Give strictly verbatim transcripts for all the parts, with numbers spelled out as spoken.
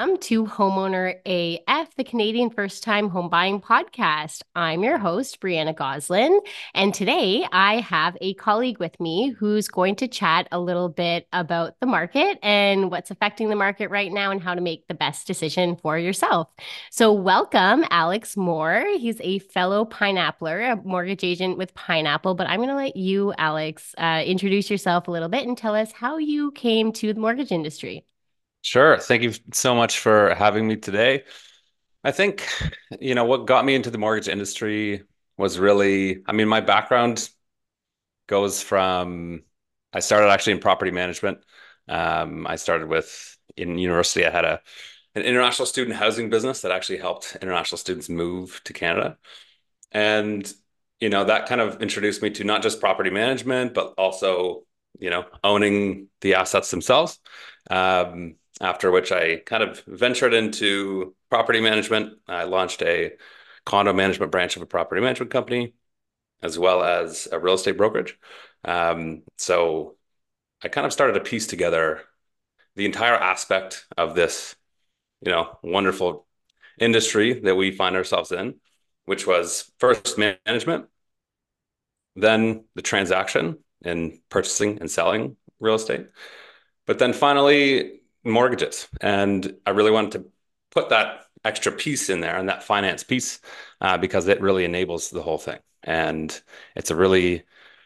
welcome to Homeowner A F, the Canadian First Time Home Buying Podcast. I'm your host, Brianna Goslin, and today I have a colleague with me who's going to chat a little bit about the market and what's affecting the market right now and how to make the best decision for yourself. So, welcome, Alex Moore. He's a fellow Pineappler, a mortgage agent with Pineapple, but I'm going to let you, Alex, uh, introduce yourself a little bit and tell us how you came to the mortgage industry. Sure. Thank you so much for having me today. I think, you know, what got me into the mortgage industry was really, I mean, my background goes from, I started actually in property management. Um, I started with, in university, I had a an international student housing business that actually helped international students move to Canada. And, you know, that kind of introduced me to not just property management, but also, you know, owning the assets themselves. Um, after which I kind of ventured into property management. I launched a condo management branch of a property management company, as well as a real estate brokerage. Um, so I kind of started to piece together the entire aspect of this, you know, wonderful industry that we find ourselves in, which was first management, then the transaction and purchasing and selling real estate, but then finally mortgages. And I really wanted to put that extra piece in there and that finance piece uh, because it really enables the whole thing. And it's a really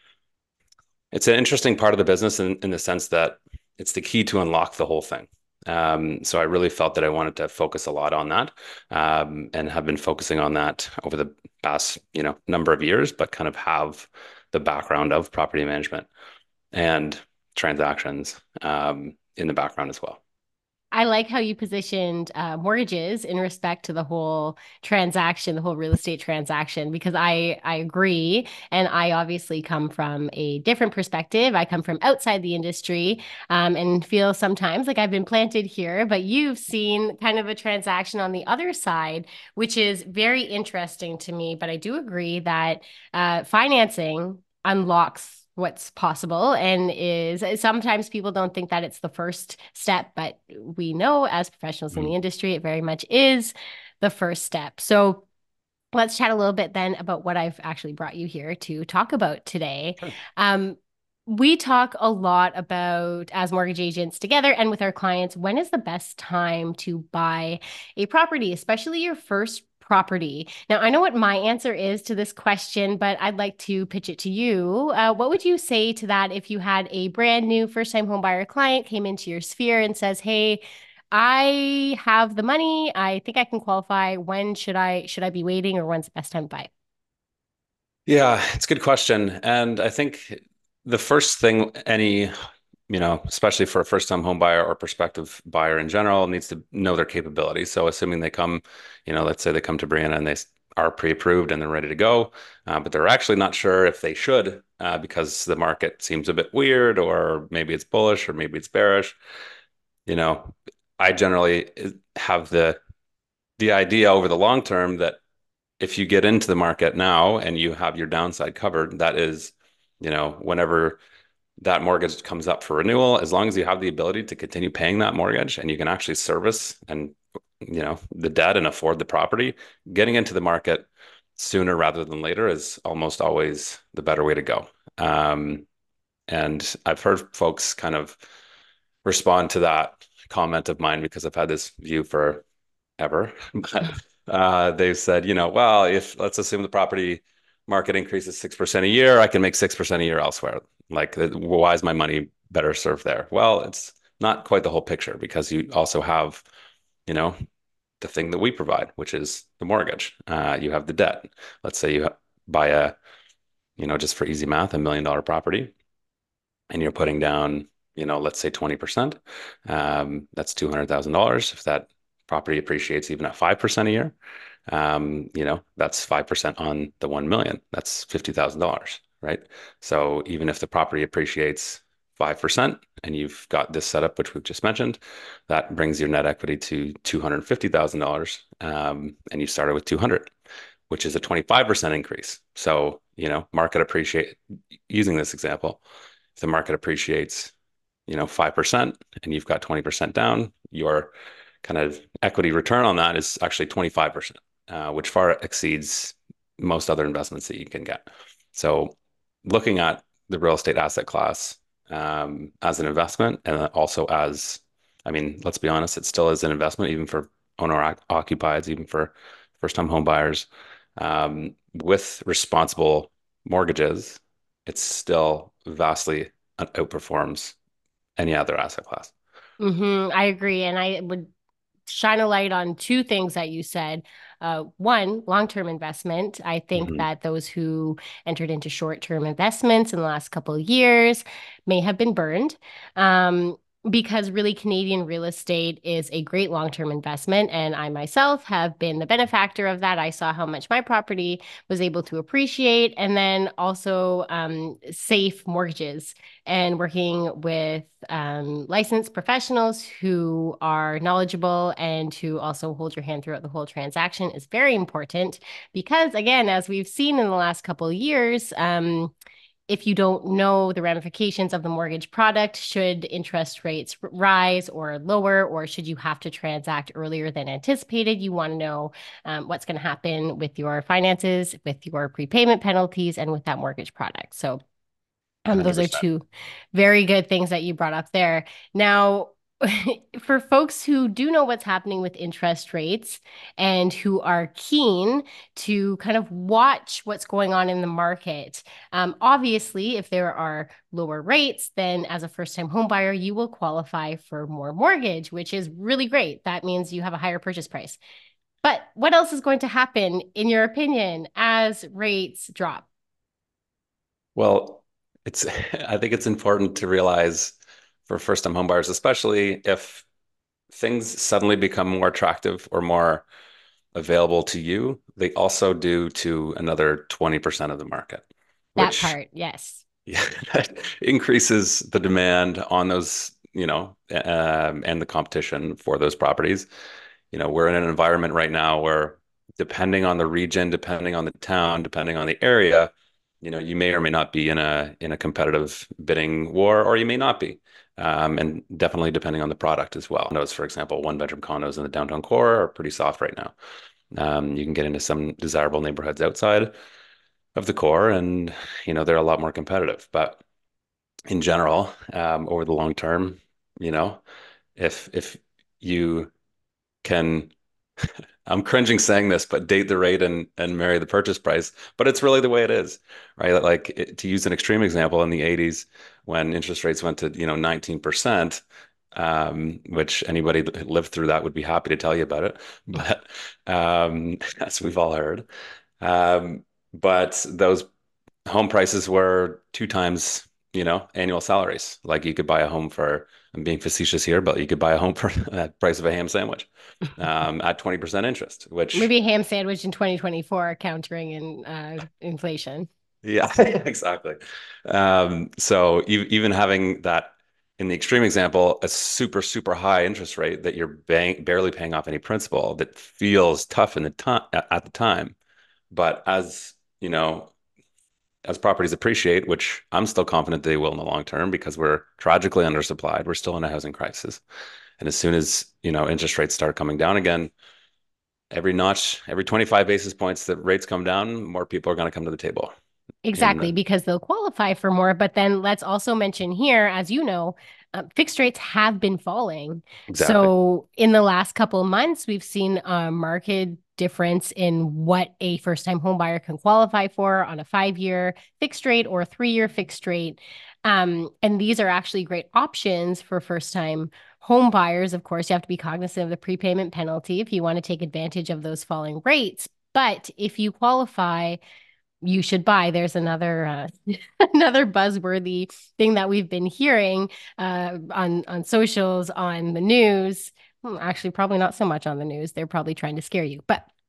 it's an interesting part of the business in, in the sense that it's the key to unlock the whole thing. Um, so I really felt that I wanted to focus a lot on that, um, and have been focusing on that over the past, you know, number of years, but kind of have the background of property management and transactions um, in the background as well. I like how you positioned uh, mortgages in respect to the whole transaction, the whole real estate transaction, because I I agree, and I obviously come from a different perspective. I come from outside the industry, um, and feel sometimes like I've been planted here, but you've seen kind of a transaction on the other side, which is very interesting to me. But I do agree that uh, financing unlocks what's possible and is sometimes people don't think that it's the first step, but we know as professionals in Mhm. the industry, it very much is the first step. So let's chat a little bit then about what I've actually brought you here to talk about today. Sure. Um, we talk a lot about, as mortgage agents together and with our clients, when is the best time to buy a property, especially your first property? Now, I know what my answer is to this question, but I'd like to pitch it to you. Uh, what would you say to that if you had a brand new first time home buyer client came into your sphere and says, "Hey, I have the money. I think I can qualify. When should I should I be waiting or when's the best time to buy?" Yeah, it's a good question. And I think the first thing any, you know, especially for a first-time home buyer or prospective buyer in general, needs to know their capabilities. So assuming they come, you know, let's say they come to Brianna and they s- are pre-approved and they're ready to go, uh, but they're actually not sure if they should, uh, because the market seems a bit weird, or maybe it's bullish, or maybe it's bearish. You know, I generally uh, have the the idea over the long term that if you get into the market now and you have your downside covered, that is, you know, whenever that mortgage comes up for renewal, as long as you have the ability to continue paying that mortgage and you can actually service and, you know, the debt and afford the property, getting into the market sooner rather than later is almost always the better way to go. Um, and I've heard folks kind of respond to that comment of mine because I've had this view for ever. But uh, they've said, you know, well, if let's assume the property market increases six percent a year, I can make six percent a year elsewhere. Like, why is my money better served there? Well, it's not quite the whole picture because you also have, you know, the thing that we provide, which is the mortgage. Uh, you have the debt. Let's say you buy a, you know, just for easy math, a million dollar property and you're putting down, you know, let's say twenty percent. Um, that's two hundred thousand dollars. If that property appreciates even at five percent a year, um, you know, that's five percent on the one million. That's fifty thousand dollars, right? So even if the property appreciates five percent and you've got this setup, which we've just mentioned, that brings your net equity to two hundred fifty thousand dollars. Um, and you started with two hundred, which is a twenty-five percent increase. So, you know, market appreciate using this example, if the market appreciates, you know, five percent and you've got twenty percent down, your kind of equity return on that is actually twenty-five percent, uh, which far exceeds most other investments that you can get. So looking at the real estate asset class um, as an investment and also as, I mean, let's be honest, it still is an investment, even for owner occupieds, even for first time home buyers. Um, with responsible mortgages, it still vastly outperforms any other asset class. Hmm, I agree. And I would shine a light on two things that you said. Uh, one, long-term investment. I think Mhm. that those who entered into short-term investments in the last couple of years may have been burned. Um, because really Canadian real estate is a great long-term investment. And I myself have been the benefactor of that. I saw how much my property was able to appreciate. And then also um, safe mortgages and working with um, licensed professionals who are knowledgeable and who also hold your hand throughout the whole transaction is very important because, again, as we've seen in the last couple of years, um, if you don't know the ramifications of the mortgage product, should interest rates rise or lower, or should you have to transact earlier than anticipated, you want to know um, what's going to happen with your finances, with your prepayment penalties, and with that mortgage product. So um, those are one hundred percent. two very good things that you brought up there. Now, for folks who do know what's happening with interest rates and who are keen to kind of watch what's going on in the market, um, obviously, if there are lower rates, then as a first-time home buyer, you will qualify for more mortgage, which is really great. That means you have a higher purchase price. But what else is going to happen, in your opinion, as rates drop? Well, it's I think it's important to realize for first-time homebuyers, especially if things suddenly become more attractive or more available to you, they also do to another twenty percent of the market, That which part, yes. yeah, that increases the demand on those, you know, um, and the competition for those properties. You know, we're in an environment right now where depending on the region, depending on the town, depending on the area, you know, you may or may not be in a in a competitive bidding war, or you may not be. Um, and definitely depending on the product as well. Condos, for example, one bedroom condos in the downtown core are pretty soft right now. Um, you can get into some desirable neighborhoods outside of the core, and you know they're a lot more competitive. But in general, um, over the long term, you know, if if you can, I'm cringing saying this, but date the rate and and marry the purchase price. But it's really the way it is, right? Like it, to use an extreme example, in the eighties, when interest rates went to, you know, nineteen percent, um, which anybody that lived through that would be happy to tell you about it. But um, as we've all heard, um, but those home prices were two times, you know, annual salaries. Like you could buy a home for, I'm being facetious here, but you could buy a home for the price of a ham sandwich um, at twenty percent interest, which, Maybe a ham sandwich in twenty twenty-four, countering in uh, inflation. yeah, exactly. Um, so e even having that in the extreme example, a super, super high interest rate that you're bank barely paying off any principal that feels tough in the time at the time. But as you know, as properties appreciate, which I'm still confident they will in the long term because we're tragically undersupplied. We're still in a housing crisis. And as soon as, you know, interest rates start coming down again, every notch, every twenty-five basis points that rates come down, more people are going to come to the table. Exactly, And because they'll qualify for more. But then let's also mention here, as you know, uh, fixed rates have been falling. exactly. So in the last couple of months, we've seen a market difference in what a first-time home buyer can qualify for on a five-year fixed rate or three-year fixed rate. Um, and these are actually great options for first-time home buyers. Of course, you have to be cognizant of the prepayment penalty if you want to take advantage of those falling rates. But if you qualify, you should buy. There's another uh, another buzzworthy thing that we've been hearing uh, on on socials, on the news. Hmm, Actually, probably not so much on the news. They're probably trying to scare you. But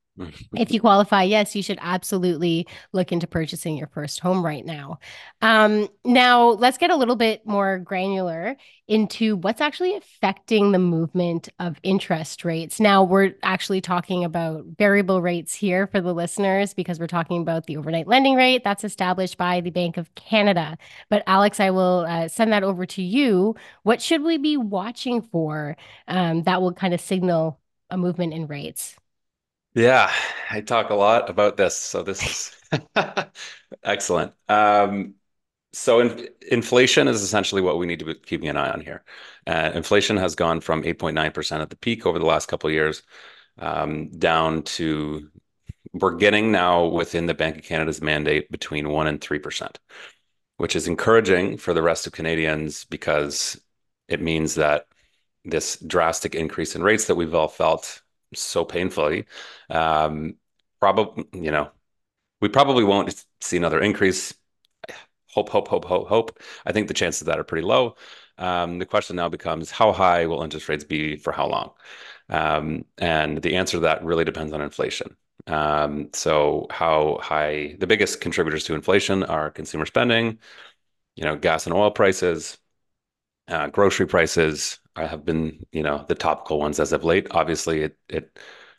If you qualify, yes, you should absolutely look into purchasing your first home right now. Um, now, let's get a little bit more granular into what's actually affecting the movement of interest rates. Now, we're actually talking about variable rates here for the listeners because we're talking about the overnight lending rate that's established by the Bank of Canada. But, Alex, I will uh, send that over to you. What should we be watching for um, that will kind of signal a movement in rates? Yeah, I talk a lot about this, so this is excellent. Um, so in, inflation is essentially what we need to be keeping an eye on here. Uh, inflation has gone from eight point nine percent at the peak over the last couple of years, um, down to we're getting now within the Bank of Canada's mandate between one and three percent, which is encouraging for the rest of Canadians because it means that this drastic increase in rates that we've all felt so painfully, um, probably, you know, we probably won't see another increase. Hope, hope, hope, hope, hope. I think the chances of that are pretty low. Um, the question now becomes how high will interest rates be for how long? Um, and the answer to that really depends on inflation. Um, so how high the biggest contributors to inflation are consumer spending, you know, gas and oil prices, uh, grocery prices have been, you know, the topical ones as of late. Obviously, it it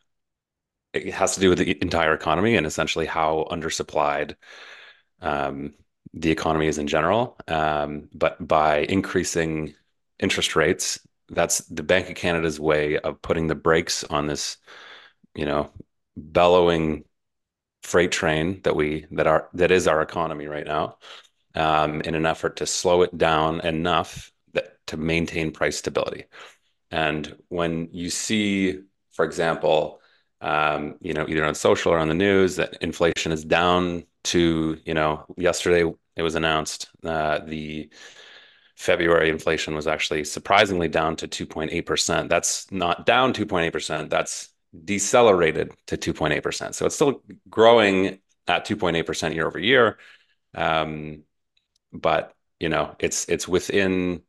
it has to do with the entire economy and essentially how undersupplied um, the economy is in general. Um, but by increasing interest rates, that's the Bank of Canada's way of putting the brakes on this, you know, bellowing freight train that we that are that is our economy right now, um, in an effort to slow it down enough that to maintain price stability. And when you see, for example, um, you know, either on social or on the news that inflation is down to, you know, yesterday it was announced uh, the February inflation was actually surprisingly down to two point eight percent. That's not down two point eight percent. That's decelerated to two point eight percent. So it's still growing at two point eight percent year over year. Um, but, you know, it's it's within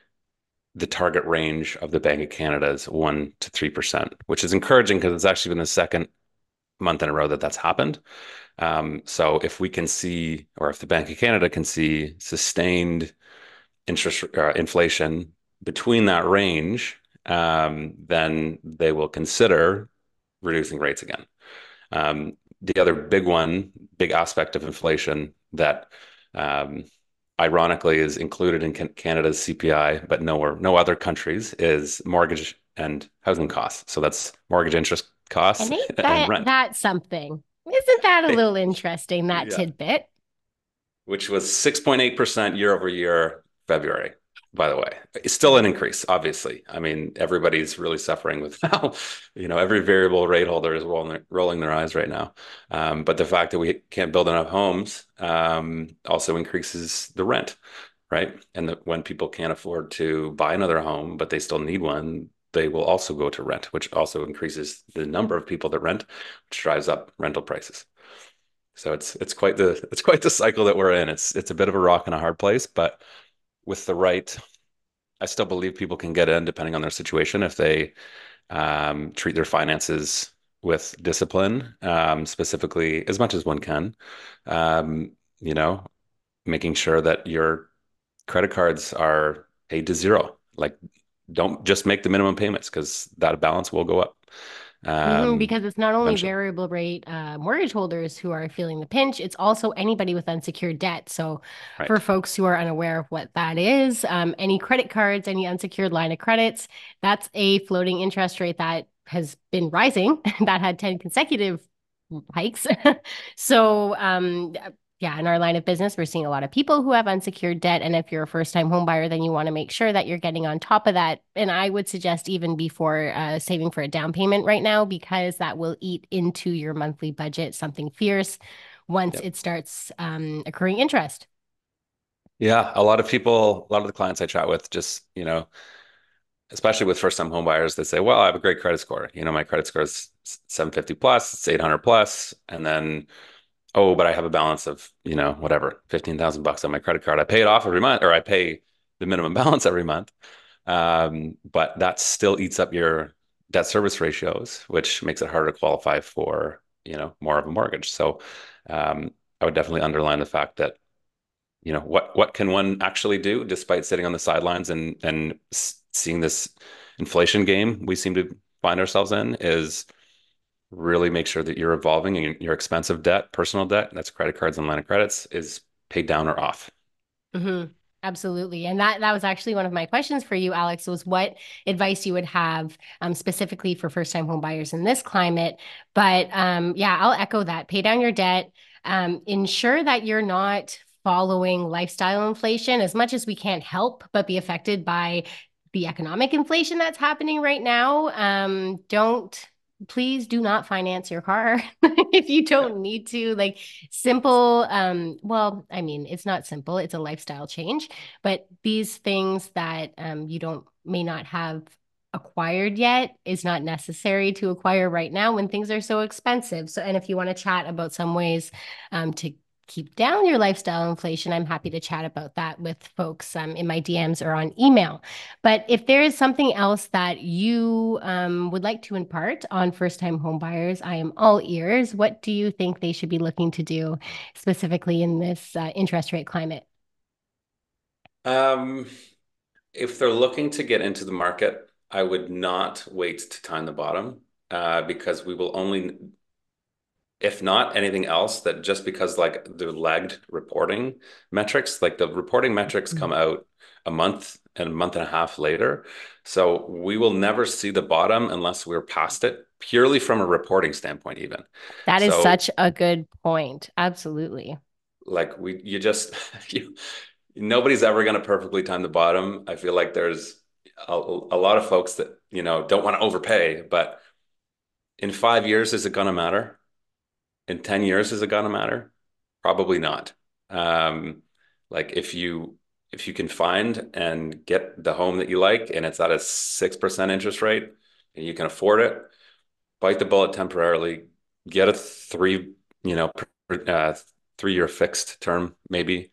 the target range of the Bank of Canada's one to three percent, which is encouraging because it's actually been the second month in a row that that's happened. Um, so if we can see, or if the Bank of Canada can see sustained interest uh, inflation between that range, um, then they will consider reducing rates again. Um, the other big one, big aspect of inflation that um, ironically is included in Canada's C P I, but nowhere, no other countries, is mortgage and housing costs. So that's mortgage interest costs And ain't and that rent. that something? Isn't that a little interesting, that Yeah. tidbit? Which was six point eight percent year over year, February, by the way. It's still an increase, obviously. I mean, everybody's really suffering with how, you know, every variable rate holder is rolling, rolling their eyes right now. Um, but the fact that we can't build enough homes um, also increases the rent, right? And that when people can't afford to buy another home, but they still need one, they will also go to rent, which also increases the number of people that rent, which drives up rental prices. So it's it's quite the it's quite the cycle that we're in. It's it's a bit of a rock and a hard place, but with the right, I still believe people can get in depending on their situation if they um, treat their finances with discipline, um, specifically as much as one can. Um, you know, making sure that your credit cards are paid to zero. Like, don't just make the minimum payments because that balance will go up Mhm, um, because it's not only eventually. variable rate uh, mortgage holders who are feeling the pinch, it's also anybody with unsecured debt. So, for Right. folks who are unaware of what that is, um, any credit cards, any unsecured line of credits, that's a floating interest rate that has been rising, that had ten consecutive hikes. So, um, yeah, in our line of business, we're seeing a lot of people who have unsecured debt. And if you're a first time home buyer, then you want to make sure that you're getting on top of that. And I would suggest even before uh, saving for a down payment right now, because that will eat into your monthly budget something fierce once Yep. it starts um, accruing interest. Yeah, a lot of people, a lot of the clients I chat with just, you know, especially with first time home buyers, they say, well, I have a great credit score. You know, my credit score is seven fifty plus, it's eight hundred plus. And then, oh, but I have a balance of, you know, whatever, fifteen thousand bucks on my credit card. I pay it off every month, or I pay the minimum balance every month. Um, but that still eats up your debt service ratios, which makes it harder to qualify for, you know, more of a mortgage. So um, I would definitely underline the fact that, you know, what what can one actually do despite sitting on the sidelines and and seeing this inflation game we seem to find ourselves in is really make sure that you're evolving and your expensive debt, personal debt, that's credit cards and line of credits, is paid down or off. Hmm. Absolutely. And that that was actually one of my questions for you, Alex, was what advice you would have um, specifically for first-time home buyers in this climate. But um, yeah, I'll echo that. Pay down your debt. Um, ensure that you're not following lifestyle inflation as much as we can't help but be affected by the economic inflation that's happening right now. Um, don't please do not finance your car if you Yeah. don't need to. Like simple, um, well, I mean, it's not simple, it's a lifestyle change, but these things that um, you don't may not have acquired yet is not necessary to acquire right now when things are so expensive. So, and if you want to chat about some ways um, to keep down your lifestyle inflation, I'm happy to chat about that with folks um, in my D Ms or on email. But if there is something else that you um, would like to impart on first-time home buyers, I am all ears. What do you think they should be looking to do specifically in this uh, interest rate climate? Um, if they're looking to get into the market, I would not wait to time the bottom uh, because we will only, if not anything else, that just because like the lagged reporting metrics, like the reporting metrics come out a month and a month and a half later. So we will never see the bottom unless we're past it, purely from a reporting standpoint, even. That is So such a good point. Absolutely. like we, you just, you, nobody's ever going to perfectly time the bottom. I feel like there's a, a lot of folks that, you know, don't want to overpay, but in five years, is it going to matter? In ten years, is it going to matter? Probably not. Um, like if you if you can find and get the home that you like and it's at a six percent interest rate and you can afford it, bite the bullet temporarily, get a three, you know, uh, three year fixed term maybe,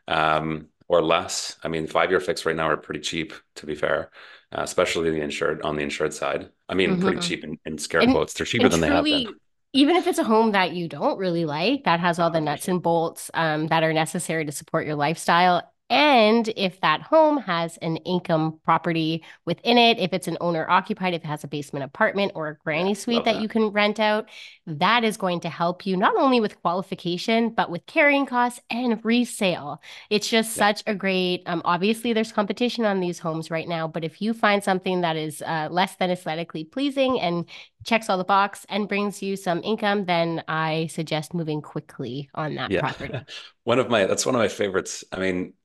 um, or less. I mean, five year fixed right now are pretty cheap, to be fair, uh, especially the insured on the insured side. I mean, pretty Hmm. cheap in, in scare And quotes. They're cheaper and than they have been. truly, even if it's a home that you don't really like, that has all the nuts one hundred percent. and bolts um, that are necessary to support your lifestyle. And if that home has an income property within it, if it's an owner occupied, if it has a basement apartment or a Yeah, granny suite love that you that. can rent out, that is going to help you not only with qualification, but with carrying costs and resale. It's just Yeah. such a great, um, obviously, there's competition on these homes right now, but if you find something that is uh, less than aesthetically pleasing and checks all the box and brings you some income, then I suggest moving quickly on that Yeah. property. One of my, that's one of my favorites. I mean,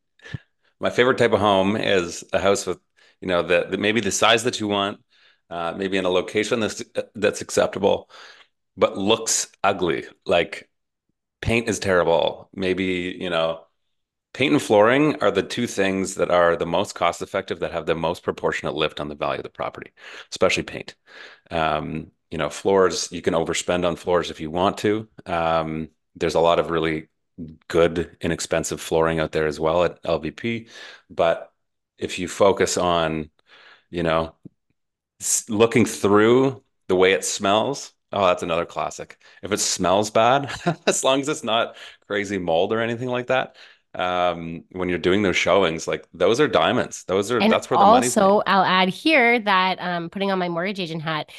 my favorite type of home is a house with, you know, the, the maybe the size that you want, uh, maybe in a location that's that's acceptable, but looks ugly. Like paint is terrible. Maybe, you know, paint and flooring are the two things that are the most cost effective that have the most proportionate lift on the value of the property, especially paint. Um, you know, floors, you can overspend on floors if you want to. Um, there's a lot of really good, inexpensive flooring out there as well at L V P. But if you focus on, you know, looking through the way it smells, oh, that's another classic. If it smells bad, as long as it's not crazy mold or anything like that, um, when you're doing those showings, like those are diamonds. Those are, And that's where the money's also, made. I'll add here that um, putting on my mortgage agent hat,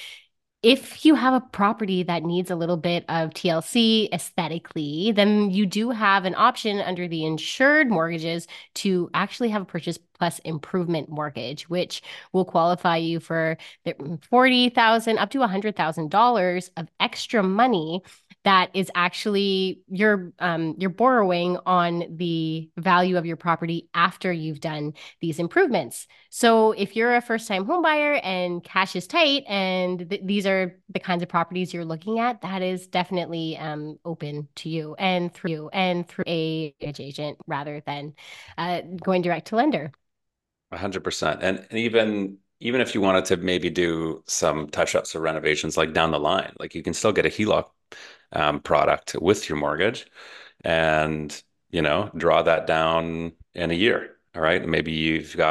if you have a property that needs a little bit of T L C aesthetically, then you do have an option under the insured mortgages to actually have a purchase plus improvement mortgage, which will qualify you for forty thousand dollars up to one hundred thousand dollars of extra money that is actually you're um, you're borrowing on the value of your property after you've done these improvements. So if you're a first-time home buyer and cash is tight, and th these are the kinds of properties you're looking at, that is definitely um, open to you and through you and through a mortgage agent rather than uh, going direct to lender. A hundred percent. And and even even if you wanted to maybe do some touch-ups or renovations like down the line, like you can still get a HELOC um, product with your mortgage and, you know, draw that down in a year. All right. Maybe you've got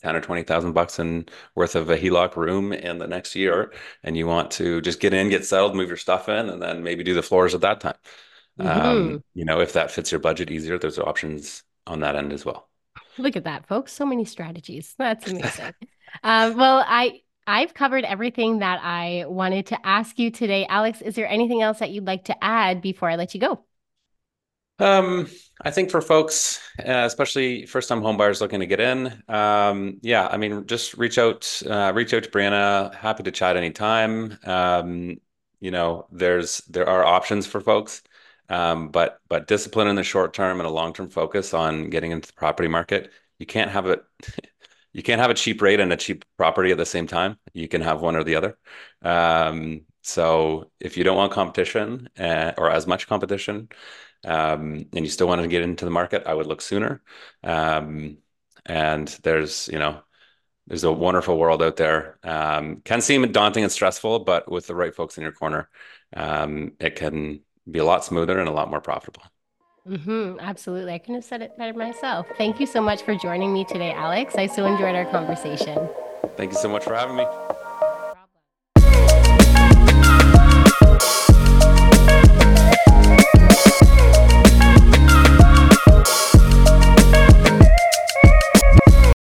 ten or twenty thousand bucks in worth of a HELOC room in the next year, and you want to just get in, get settled, move your stuff in, and then maybe do the floors at that time. Hmm. Um, you know, if that fits your budget easier, there's options on that end as well. Look at that, folks. So many strategies. That's amazing. Um, well, I I've covered everything that I wanted to ask you today. Alex, is there anything else that you'd like to add before I let you go? Um, I think for folks, uh, especially first-time home buyers looking to get in, um, yeah, I mean, just reach out, uh, reach out to Brianna. Happy to chat anytime. Um, you know, there's there are options for folks, um, but but discipline in the short term and a long-term focus on getting into the property market. You can't have it. You can't have a cheap rate and a cheap property at the same time. You can have one or the other. Um, so if you don't want competition, uh, or as much competition, um, and you still want to get into the market, I would look sooner. Um, and there's, you know, there's a wonderful world out there. Um, can seem daunting and stressful, but with the right folks in your corner, um, it can be a lot smoother and a lot more profitable. Hmm, absolutely. I couldn't have said it better myself. Thank you so much for joining me today, Alex. I so enjoyed our conversation. Thank you so much for having me.